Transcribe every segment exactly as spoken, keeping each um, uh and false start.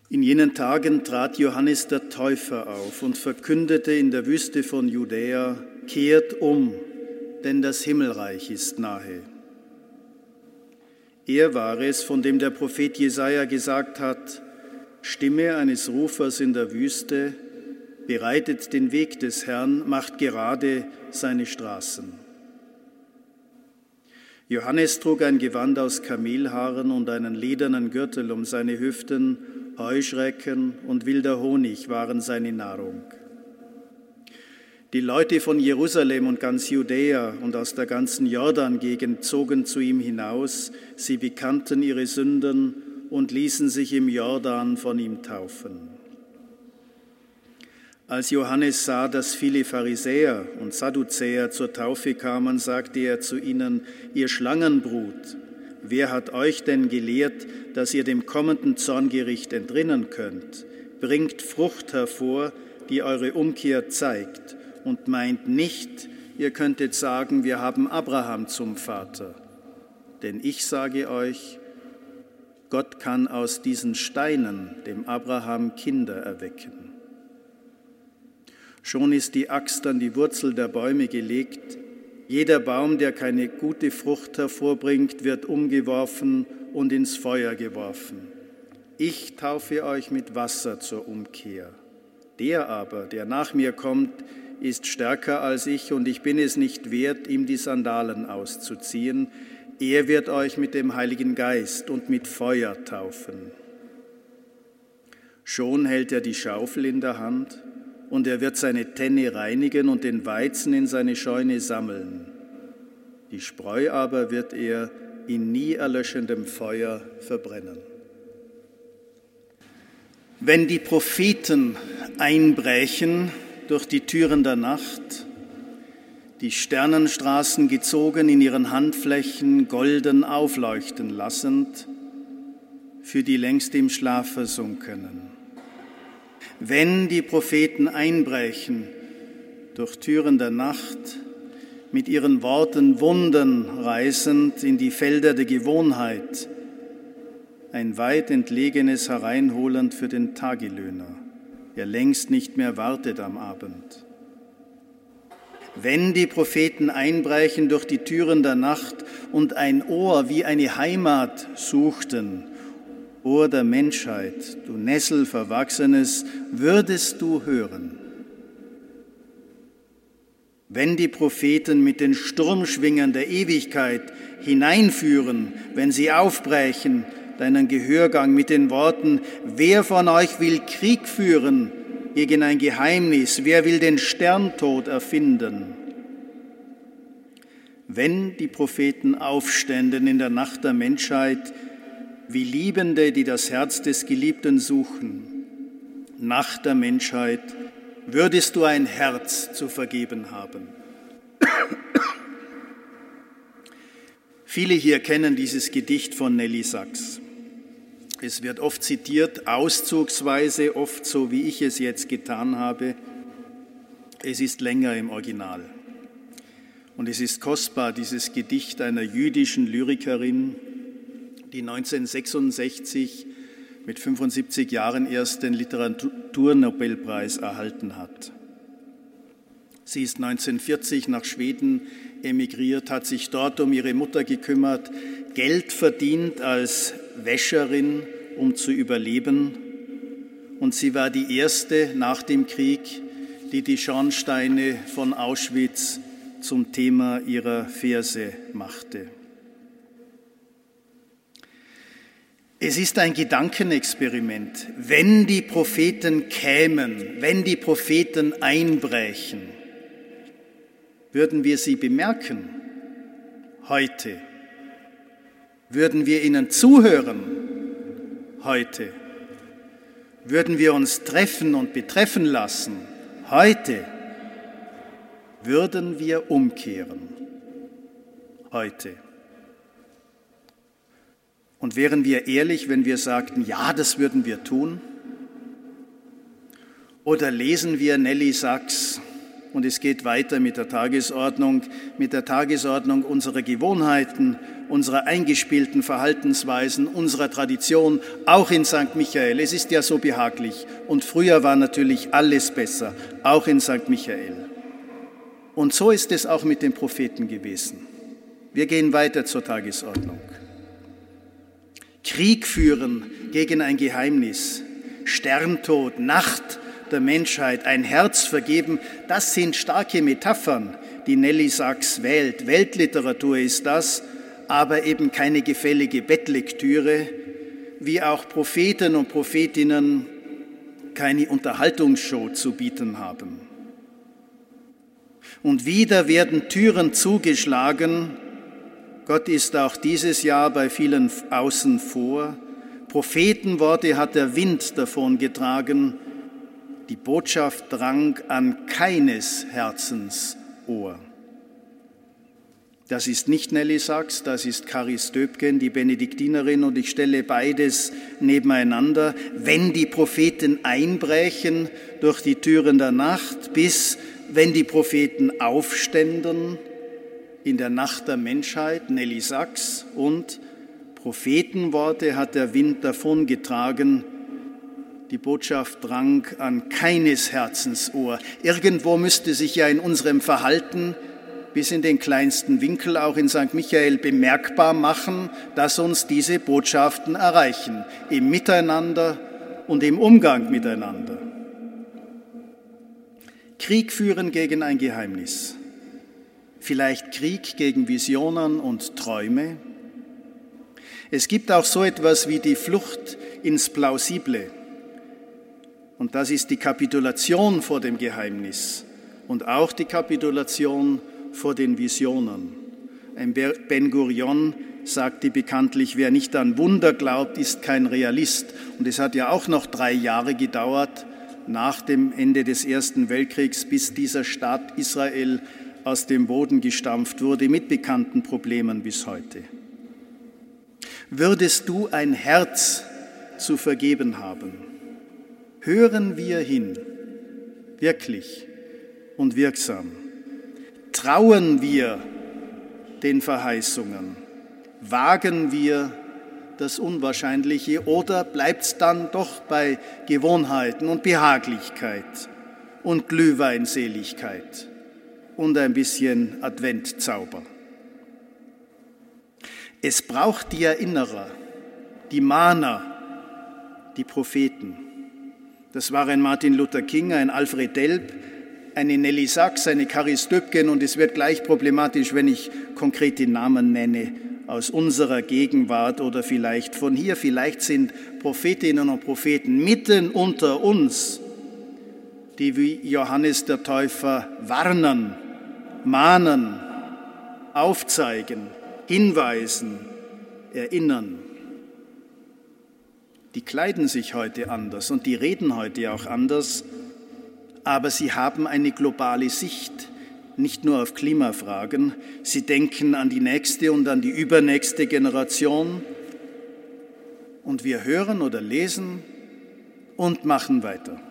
In jenen Tagen trat Johannes der Täufer auf und verkündete in der Wüste von Judäa: Kehrt um, denn das Himmelreich ist nahe. Er war es, von dem der Prophet Jesaja gesagt hat: Stimme eines Rufers in der Wüste, bereitet den Weg des Herrn, macht gerade seine Straßen. Johannes trug ein Gewand aus Kamelhaaren und einen ledernen Gürtel um seine Hüften. Heuschrecken und wilder Honig waren seine Nahrung. Die Leute von Jerusalem und ganz Judäa und aus der ganzen Jordan-Gegend zogen zu ihm hinaus. Sie bekannten ihre Sünden und ließen sich im Jordan von ihm taufen. Als Johannes sah, dass viele Pharisäer und Sadduzäer zur Taufe kamen, sagte er zu ihnen: Ihr Schlangenbrut, wer hat euch denn gelehrt, dass ihr dem kommenden Zorngericht entrinnen könnt? Bringt Frucht hervor, die eure Umkehr zeigt, und meint nicht, ihr könntet sagen, wir haben Abraham zum Vater. Denn ich sage euch, Gott kann aus diesen Steinen dem Abraham Kinder erwecken. Schon ist die Axt an die Wurzel der Bäume gelegt. Jeder Baum, der keine gute Frucht hervorbringt, wird umgeworfen und ins Feuer geworfen. Ich taufe euch mit Wasser zur Umkehr. Der aber, der nach mir kommt, ist stärker als ich, und ich bin es nicht wert, ihm die Sandalen auszuziehen. Er wird euch mit dem Heiligen Geist und mit Feuer taufen. Schon hält er die Schaufel in der Hand, und er wird seine Tenne reinigen und den Weizen in seine Scheune sammeln. Die Spreu aber wird er in nie erlöschendem Feuer verbrennen. Wenn die Propheten einbrechen durch die Türen der Nacht, die Sternenstraßen gezogen in ihren Handflächen golden aufleuchten lassend, für die längst im Schlaf versunkenen. Wenn die Propheten einbrechen durch Türen der Nacht, mit ihren Worten Wunden reißend in die Felder der Gewohnheit, ein weit entlegenes hereinholend für den Tagelöhner, der längst nicht mehr wartet am Abend. Wenn die Propheten einbrechen durch die Türen der Nacht und ein Ohr wie eine Heimat suchten, Ohr der Menschheit, du Nesselverwachsenes, würdest du hören. Wenn die Propheten mit den Sturmschwingen der Ewigkeit hineinführen, wenn sie aufbrechen, deinen Gehörgang mit den Worten: Wer von euch will Krieg führen gegen ein Geheimnis? Wer will den Sterntod erfinden? Wenn die Propheten aufständen in der Nacht der Menschheit, wie Liebende, die das Herz des Geliebten suchen, Nacht der Menschheit, würdest du ein Herz zu vergeben haben. Viele hier kennen dieses Gedicht von Nelly Sachs. Es wird oft zitiert, auszugsweise, oft so, wie ich es jetzt getan habe. Es ist länger im Original. Und es ist kostbar, dieses Gedicht einer jüdischen Lyrikerin, die neunzehnhundertsechsundsechzig mit fünfundsiebzig Jahren erst den Literaturnobelpreis erhalten hat. Sie ist neunzehnhundertvierzig nach Schweden emigriert, hat sich dort um ihre Mutter gekümmert, Geld verdient als Wäscherin, um zu überleben. Und sie war die erste nach dem Krieg, die die Schornsteine von Auschwitz zum Thema ihrer Verse machte. Es ist ein Gedankenexperiment. Wenn die Propheten kämen, wenn die Propheten einbrechen, würden wir sie bemerken heute? Würden wir ihnen zuhören heute? Würden wir uns treffen und betreffen lassen heute? Würden wir umkehren heute? Und wären wir ehrlich, wenn wir sagten, ja, das würden wir tun? Oder lesen wir Nelly Sachs und es geht weiter mit der Tagesordnung, mit der Tagesordnung unserer Gewohnheiten, unserer eingespielten Verhaltensweisen, unserer Tradition, auch in Sankt Michael. Es ist ja so behaglich und früher war natürlich alles besser, auch in Sankt Michael. Und so ist es auch mit den Propheten gewesen. Wir gehen weiter zur Tagesordnung. Krieg führen gegen ein Geheimnis, Sterntod, Nacht der Menschheit, ein Herz vergeben, das sind starke Metaphern, die Nelly Sachs wählt. Weltliteratur ist das, aber eben keine gefällige Bettlektüre, wie auch Propheten und Prophetinnen keine Unterhaltungsshow zu bieten haben. Und wieder werden Türen zugeschlagen. Gott ist auch dieses Jahr bei vielen außen vor. Prophetenworte hat der Wind davongetragen. Die Botschaft drang an keines Herzens Ohr. Das ist nicht Nelly Sachs, das ist Karis Döbgen, die Benediktinerin, und ich stelle beides nebeneinander. Wenn die Propheten einbrechen durch die Türen der Nacht, bis wenn die Propheten aufständen in der Nacht der Menschheit, Nelly Sachs, und Prophetenworte hat der Wind davongetragen. Die Botschaft drang an keines Herzens Ohr. Irgendwo müsste sich ja in unserem Verhalten bis in den kleinsten Winkel, auch in Sankt Michael, bemerkbar machen, dass uns diese Botschaften erreichen, im Miteinander und im Umgang miteinander. Krieg führen gegen ein Geheimnis. Vielleicht Krieg gegen Visionen und Träume. Es gibt auch so etwas wie die Flucht ins Plausible. Und das ist die Kapitulation vor dem Geheimnis und auch die Kapitulation vor den Visionen. Ein Ben Gurion sagte bekanntlich, wer nicht an Wunder glaubt, ist kein Realist. Und es hat ja auch noch drei Jahre gedauert nach dem Ende des Ersten Weltkriegs, bis dieser Staat Israel aus dem Boden gestampft wurde, mit bekannten Problemen bis heute. Würdest du ein Herz zu vergeben haben? Hören wir hin, wirklich und wirksam. Trauen wir den Verheißungen? Wagen wir das Unwahrscheinliche oder bleibt es dann doch bei Gewohnheiten und Behaglichkeit und Glühweinseligkeit und ein bisschen Adventzauber? Es braucht die Erinnerer, die Mahner, die Propheten. Das war ein Martin Luther King, ein Alfred Delp, eine Nelly Sachs, eine Karis Döbgen, und es wird gleich problematisch, wenn ich konkrete Namen nenne aus unserer Gegenwart oder vielleicht von hier. Vielleicht sind Prophetinnen und Propheten mitten unter uns, die wie Johannes der Täufer warnen, mahnen, aufzeigen, hinweisen, erinnern. Die kleiden sich heute anders und die reden heute auch anders, aber sie haben eine globale Sicht, nicht nur auf Klimafragen. Sie denken an die nächste und an die übernächste Generation. Und wir hören oder lesen und machen weiter.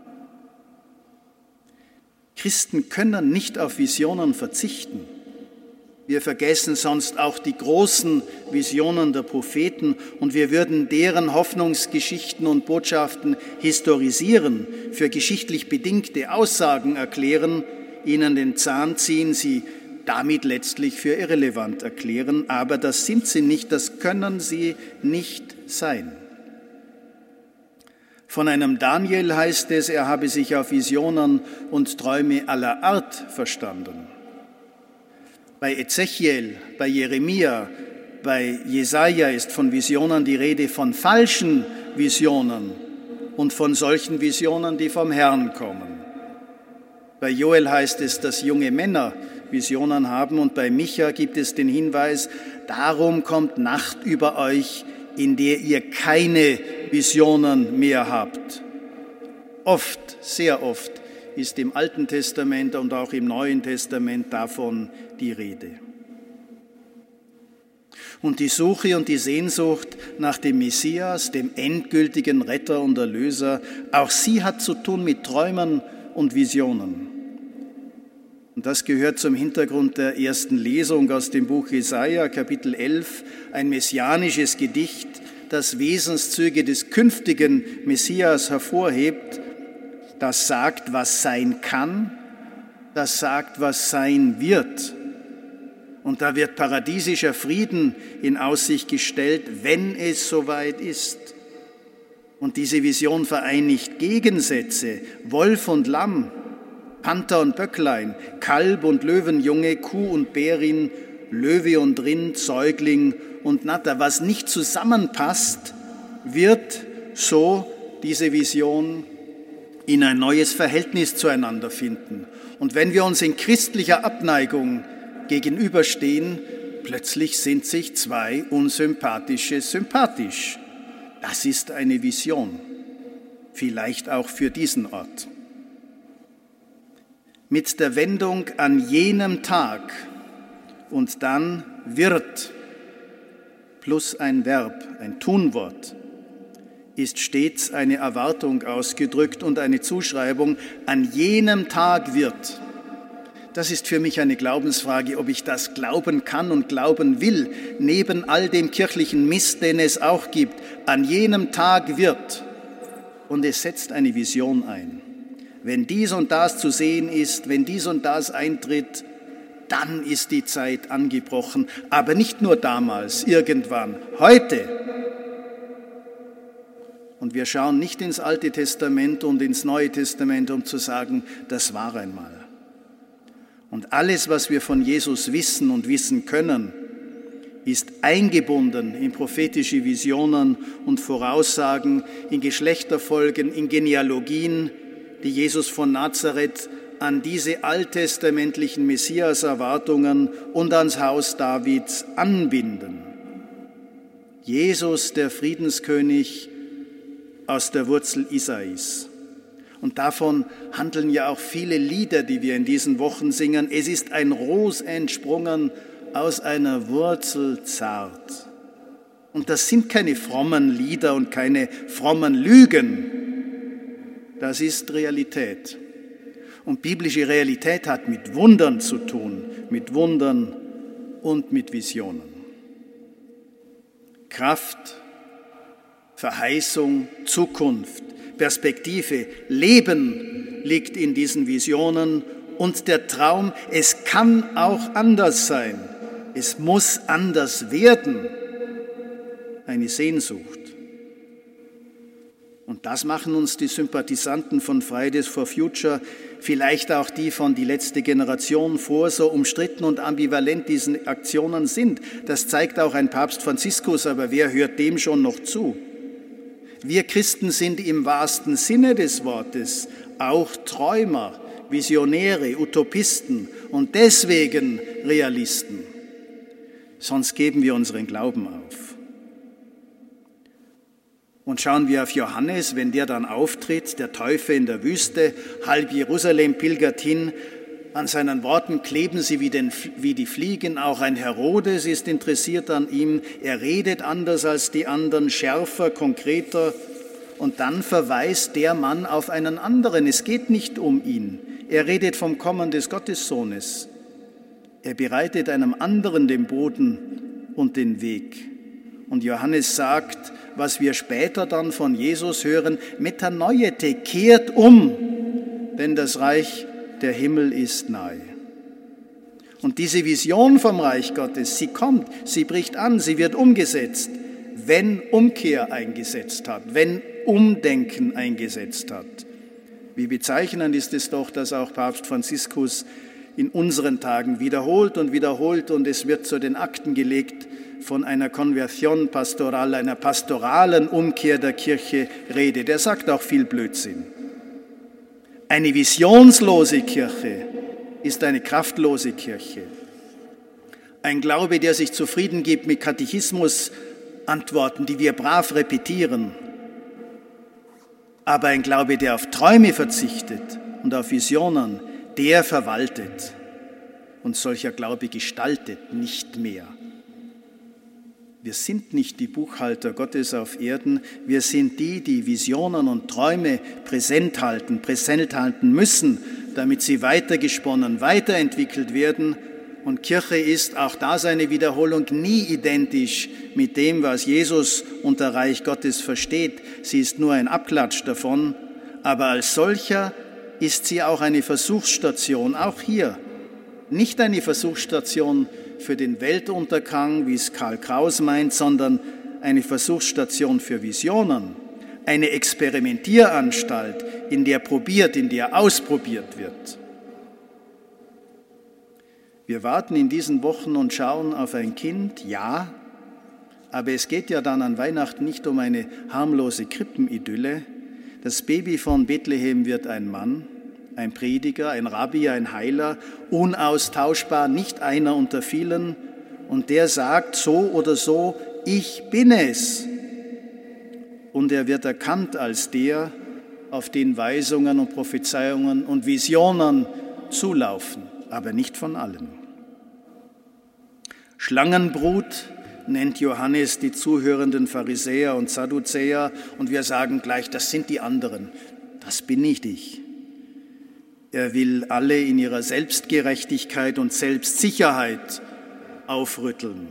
Christen können nicht auf Visionen verzichten. Wir vergessen sonst auch die großen Visionen der Propheten und wir würden deren Hoffnungsgeschichten und Botschaften historisieren, für geschichtlich bedingte Aussagen erklären, ihnen den Zahn ziehen, sie damit letztlich für irrelevant erklären. Aber das sind sie nicht, das können sie nicht sein. Von einem Daniel heißt es, er habe sich auf Visionen und Träume aller Art verstanden. Bei Ezechiel, bei Jeremia, bei Jesaja ist von Visionen die Rede, von falschen Visionen und von solchen Visionen, die vom Herrn kommen. Bei Joel heißt es, dass junge Männer Visionen haben, und bei Micha gibt es den Hinweis, darum kommt Nacht über euch, in der ihr keine Visionen mehr habt. Oft, sehr oft ist im Alten Testament und auch im Neuen Testament davon die Rede. Und die Suche und die Sehnsucht nach dem Messias, dem endgültigen Retter und Erlöser, auch sie hat zu tun mit Träumen und Visionen. Und das gehört zum Hintergrund der ersten Lesung aus dem Buch Jesaja, Kapitel elf, ein messianisches Gedicht, das Wesenszüge des künftigen Messias hervorhebt, das sagt, was sein kann, das sagt, was sein wird. Und da wird paradiesischer Frieden in Aussicht gestellt, wenn es soweit ist. Und diese Vision vereinigt Gegensätze, Wolf und Lamm, Panther und Böcklein, Kalb und Löwenjunge, Kuh und Bärin, Löwe und Rind, Säugling und Natter. Was nicht zusammenpasst, wird so diese Vision in ein neues Verhältnis zueinander finden. Und wenn wir uns in christlicher Abneigung gegenüberstehen, plötzlich sind sich zwei Unsympathische sympathisch. Das ist eine Vision, vielleicht auch für diesen Ort. Mit der Wendung an jenem Tag und dann wird plus ein Verb, ein Tunwort, ist stets eine Erwartung ausgedrückt und eine Zuschreibung, an jenem Tag wird. Das ist für mich eine Glaubensfrage, ob ich das glauben kann und glauben will, neben all dem kirchlichen Mist, den es auch gibt. An jenem Tag wird. Und es setzt eine Vision ein. Wenn dies und das zu sehen ist, wenn dies und das eintritt, dann ist die Zeit angebrochen. Aber nicht nur damals, irgendwann, heute. Und wir schauen nicht ins Alte Testament und ins Neue Testament, um zu sagen, das war einmal. Und alles, was wir von Jesus wissen und wissen können, ist eingebunden in prophetische Visionen und Voraussagen, in Geschlechterfolgen, in Genealogien, die Jesus von Nazareth an diese alttestamentlichen Messias-Erwartungen und ans Haus Davids anbinden. Jesus, der Friedenskönig aus der Wurzel Isais. Und davon handeln ja auch viele Lieder, die wir in diesen Wochen singen. Es ist ein Ros entsprungen aus einer Wurzel zart. Und das sind keine frommen Lieder und keine frommen Lügen. Das ist Realität. Und biblische Realität hat mit Wundern zu tun, mit Wundern und mit Visionen. Kraft, Verheißung, Zukunft, Perspektive, Leben liegt in diesen Visionen und der Traum, es kann auch anders sein, es muss anders werden, eine Sehnsucht. Und das machen uns die Sympathisanten von Fridays for Future, vielleicht auch die von die letzte Generation vor, so umstritten und ambivalent diesen Aktionen sind. Das zeigt auch ein Papst Franziskus, aber wer hört dem schon noch zu? Wir Christen sind im wahrsten Sinne des Wortes auch Träumer, Visionäre, Utopisten und deswegen Realisten. Sonst geben wir unseren Glauben auf. Und schauen wir auf Johannes, wenn der dann auftritt, der Täufer in der Wüste, halb Jerusalem pilgert hin, an seinen Worten kleben sie wie, den, wie die Fliegen, auch ein Herodes ist interessiert an ihm, er redet anders als die anderen, schärfer, konkreter und dann verweist der Mann auf einen anderen, es geht nicht um ihn, er redet vom Kommen des Gottessohnes, er bereitet einem anderen den Boden und den Weg. Und Johannes sagt, was wir später dann von Jesus hören, Metanoiete, kehrt um, denn das Reich der Himmel ist nahe. Und diese Vision vom Reich Gottes, sie kommt, sie bricht an, sie wird umgesetzt, wenn Umkehr eingesetzt hat, wenn Umdenken eingesetzt hat. Wie bezeichnend ist es doch, dass auch Papst Franziskus in unseren Tagen wiederholt und wiederholt und es wird zu den Akten gelegt, von einer Konversion pastoral, einer pastoralen Umkehr der Kirche redet. Er sagt auch viel Blödsinn. Eine visionslose Kirche ist eine kraftlose Kirche. Ein Glaube, der sich zufrieden gibt mit Katechismusantworten, die wir brav repetieren. Aber ein Glaube, der auf Träume verzichtet und auf Visionen, der verwaltet. Und solcher Glaube gestaltet nicht mehr. Wir sind nicht die Buchhalter Gottes auf Erden, wir sind die, die Visionen und Träume präsent halten, präsent halten müssen, damit sie weitergesponnen, weiterentwickelt werden. Und Kirche ist, auch da seine Wiederholung, nie identisch mit dem, was Jesus unter Reich Gottes versteht. Sie ist nur ein Abklatsch davon, aber als solcher ist sie auch eine Versuchsstation, auch hier. Nicht eine Versuchsstation für den Weltuntergang, wie es Karl Kraus meint, sondern eine Versuchsstation für Visionen, eine Experimentieranstalt, in der probiert, in der ausprobiert wird. Wir warten in diesen Wochen und schauen auf ein Kind, ja, aber es geht ja dann an Weihnachten nicht um eine harmlose Krippenidylle. Das Baby von Bethlehem wird ein Mann, ein Prediger, ein Rabbi, ein Heiler, unaustauschbar, nicht einer unter vielen. Und der sagt so oder so, ich bin es. Und er wird erkannt als der, auf den Weisungen und Prophezeiungen und Visionen zulaufen, aber nicht von allen. Schlangenbrut nennt Johannes die zuhörenden Pharisäer und Sadduzäer und wir sagen gleich, das sind die anderen, das bin nicht ich. Er will alle in ihrer Selbstgerechtigkeit und Selbstsicherheit aufrütteln.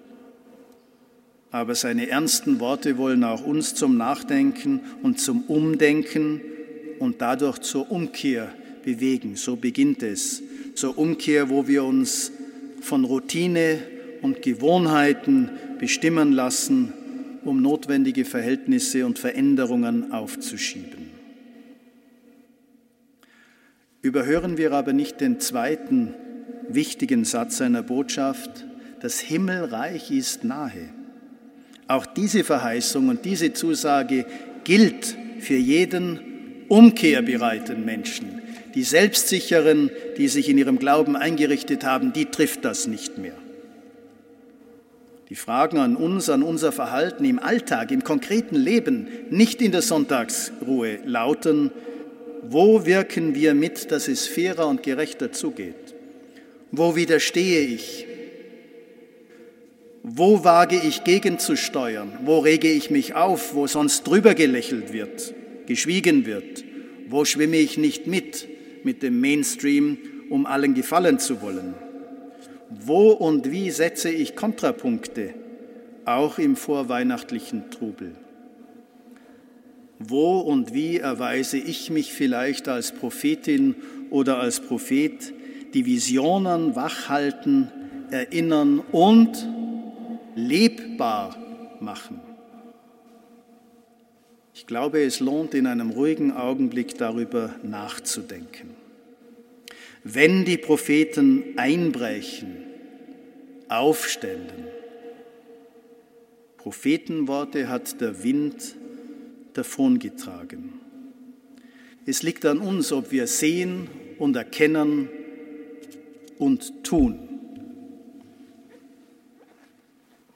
Aber seine ernsten Worte wollen auch uns zum Nachdenken und zum Umdenken und dadurch zur Umkehr bewegen. So beginnt es. Zur Umkehr, wo wir uns von Routine und Gewohnheiten bestimmen lassen, um notwendige Verhältnisse und Veränderungen aufzuschieben. Überhören wir aber nicht den zweiten wichtigen Satz seiner Botschaft: Das Himmelreich ist nahe. Auch diese Verheißung und diese Zusage gilt für jeden umkehrbereiten Menschen. Die Selbstsicheren, die sich in ihrem Glauben eingerichtet haben, die trifft das nicht mehr. Die Fragen an uns, an unser Verhalten im Alltag, im konkreten Leben, nicht in der Sonntagsruhe, lauten: Wo wirken wir mit, dass es fairer und gerechter zugeht? Wo widerstehe ich? Wo wage ich gegenzusteuern? Wo rege ich mich auf, wo sonst drüber gelächelt wird, geschwiegen wird? Wo schwimme ich nicht mit, mit dem Mainstream, um allen gefallen zu wollen? Wo und wie setze ich Kontrapunkte, auch im vorweihnachtlichen Trubel? Wo und wie erweise ich mich vielleicht als Prophetin oder als Prophet, die Visionen wachhalten, erinnern und lebbar machen? Ich glaube, es lohnt, in einem ruhigen Augenblick darüber nachzudenken. Wenn die Propheten einbrechen, aufständen, Prophetenworte hat der Wind davongetragen. Es liegt an uns, ob wir sehen und erkennen und tun.